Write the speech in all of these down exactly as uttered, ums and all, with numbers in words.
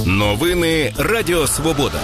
Новини Радіо Свобода.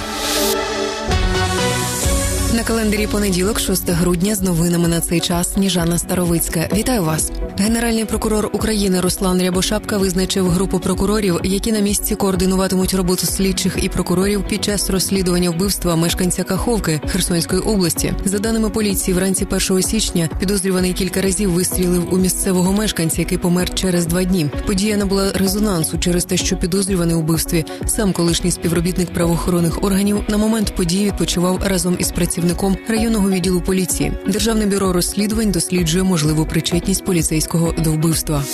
На календарі понеділок, шостого грудня, з новинами на цей час Сніжана Старовицька. Вітаю вас. Генеральний прокурор України Руслан Рябошапка визначив групу прокурорів, які на місці координуватимуть роботу слідчих і прокурорів під час розслідування вбивства мешканця Каховки Херсонської області. За даними поліції, вранці першого січня підозрюваний кілька разів вистрілив у місцевого мешканця, який помер через два дні. Подія набула резонансу через те, що підозрюваний у вбивстві сам колишній співробітник правоохоронних органів на момент події відпочивав разом із працівником районного відділу поліції. Державне бюро розслідувань досліджує можливу причетність поліцейського до вбивства.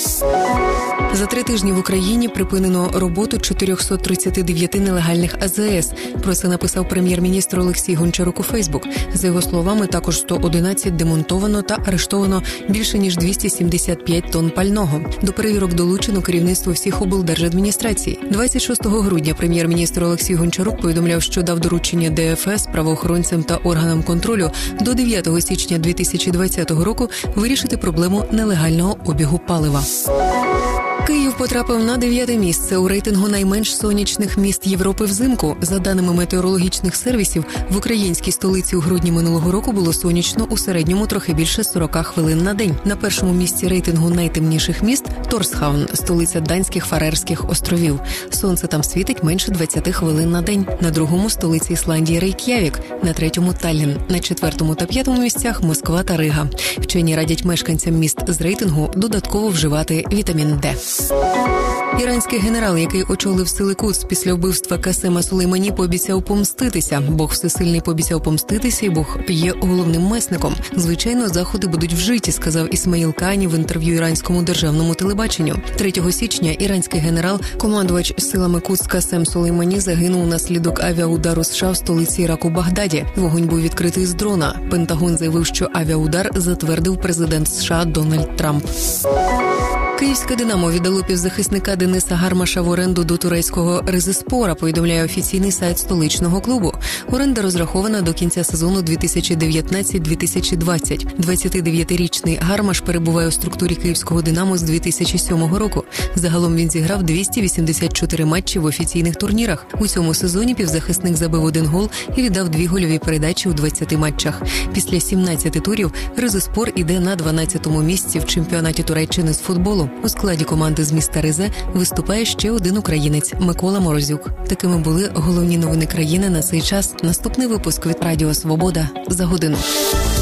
За три тижні в Україні припинено роботу чотириста тридцять дев'ять нелегальних а зет ес. Про це написав прем'єр-міністр Олексій Гончарук у Фейсбук. За його словами, також сто одинадцять демонтовано та арештовано більше ніж двісті сімдесят п'ять тонн пального. До перевірок долучено керівництво всіх облдержадміністрацій. двадцять шостого грудня прем'єр-міністр Олексій Гончарук повідомляв, що дав доручення де еф ес правоохоронцям та органам контролю до дев'ятого січня дві тисячі двадцятого року вирішити проблему нелегального обігу палива. Київ потрапив на дев'яте місце у рейтингу найменш сонячних міст Європи взимку. За даними метеорологічних сервісів, в українській столиці у грудні минулого року було сонячно у середньому трохи більше сорок хвилин на день. На першому місці рейтингу найтемніших міст – Торсхавн, столиця Данських Фарерських островів. Сонце там світить менше двадцять хвилин на день. На другому – столиця Ісландії Рейк'явік, на третьому – Таллін, на четвертому та п'ятому місцях – Москва та Рига. Вчені радять мешканцям міст з рейтингу додатково вживати вітамін Д. Іранський генерал, який очолив сили Кудс після вбивства Касема Сулеймані, пообіцяв помститися. Бог всесильний пообіцяв помститися, і Бог є головним месником. Звичайно, заходи будуть вжиті, сказав Ісмаїл Каані в інтерв'ю іранському державному телебаченню. третього січня іранський генерал, командувач силами Кудс Касем Сулеймані, загинув унаслідок авіаудару США в столиці Іраку Багдаді. Вогонь був відкритий з дрона. Пентагон заявив, що авіаудар затвердив президент США Дональд Трамп. Київське «Динамо» віддало півзахисника Дениса Гармаша в оренду до турецького Ризеспора, повідомляє офіційний сайт столичного клубу. Оренда розрахована до кінця сезону дві тисячі дев'ятнадцять - дві тисячі двадцять. двадцятидев'ятирічний Гармаш перебуває у структурі Київського «Динамо» з дві тисячі сьомого року. Загалом він зіграв двісті вісімдесят чотири матчі в офіційних турнірах. У цьому сезоні півзахисник забив один гол і віддав дві гольові передачі у двадцяти матчах. Після сімнадцяти турів Ризеспор іде на дванадцятому місці в чемпіонаті Туреччини з футболу. У складі команди з міста Ризе виступає ще один українець – Микола Морозюк. Такими були головні новини країни на цей час. Наступний випуск від Радіо Свобода за годину.